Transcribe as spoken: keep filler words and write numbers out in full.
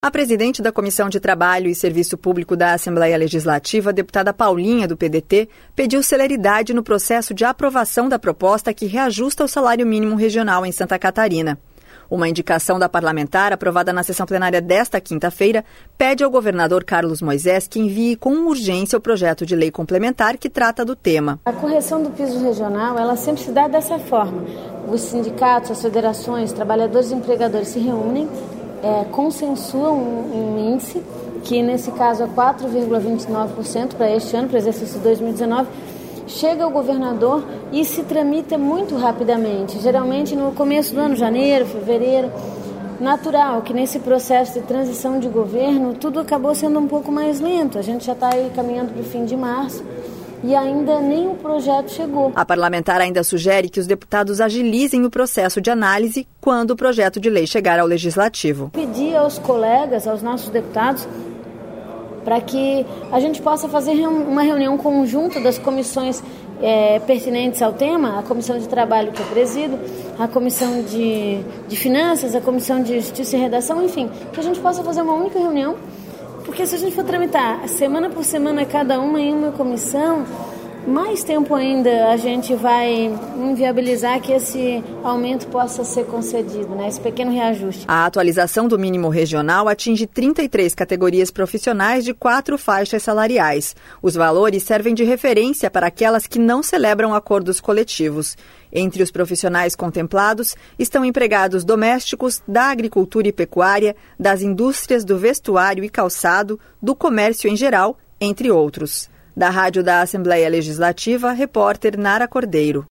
A presidente da Comissão de Trabalho e Serviço Público da Assembleia Legislativa, a deputada Paulinha, do P D T, pediu celeridade no processo de aprovação da proposta que reajusta o salário mínimo regional em Santa Catarina. Uma indicação da parlamentar, aprovada na sessão plenária desta quinta-feira, pede ao governador Carlos Moisés que envie com urgência o projeto de lei complementar que trata do tema. A correção do piso regional, ela sempre se dá dessa forma. Os sindicatos, as federações, trabalhadores e empregadores se reúnem, É, consensuam um, um índice, que nesse caso é quatro vírgula vinte e nove por cento para este ano, para o exercício dois mil e dezenove, chega ao governador e se tramita muito rapidamente, geralmente no começo do ano, janeiro, fevereiro. Natural que nesse processo de transição de governo tudo acabou sendo um pouco mais lento, a gente já está aí caminhando para o fim de março, e ainda nem o projeto chegou. A parlamentar ainda sugere que os deputados agilizem o processo de análise quando o projeto de lei chegar ao Legislativo. Pedir aos colegas, aos nossos deputados, para que a gente possa fazer uma reunião conjunta das comissões é, pertinentes ao tema, a Comissão de Trabalho que eu presido, a Comissão de, de Finanças, a Comissão de Justiça e Redação, enfim, que a gente possa fazer uma única reunião. Porque se a gente for tramitar semana por semana cada uma em uma comissão, mais tempo ainda a gente vai inviabilizar que esse aumento possa ser concedido, né? Esse pequeno reajuste. A atualização do mínimo regional atinge trinta e três categorias profissionais de quatro faixas salariais. Os valores servem de referência para aquelas que não celebram acordos coletivos. Entre os profissionais contemplados estão empregados domésticos, da agricultura e pecuária, das indústrias do vestuário e calçado, do comércio em geral, entre outros. Da Rádio da Assembleia Legislativa, repórter Nara Cordeiro.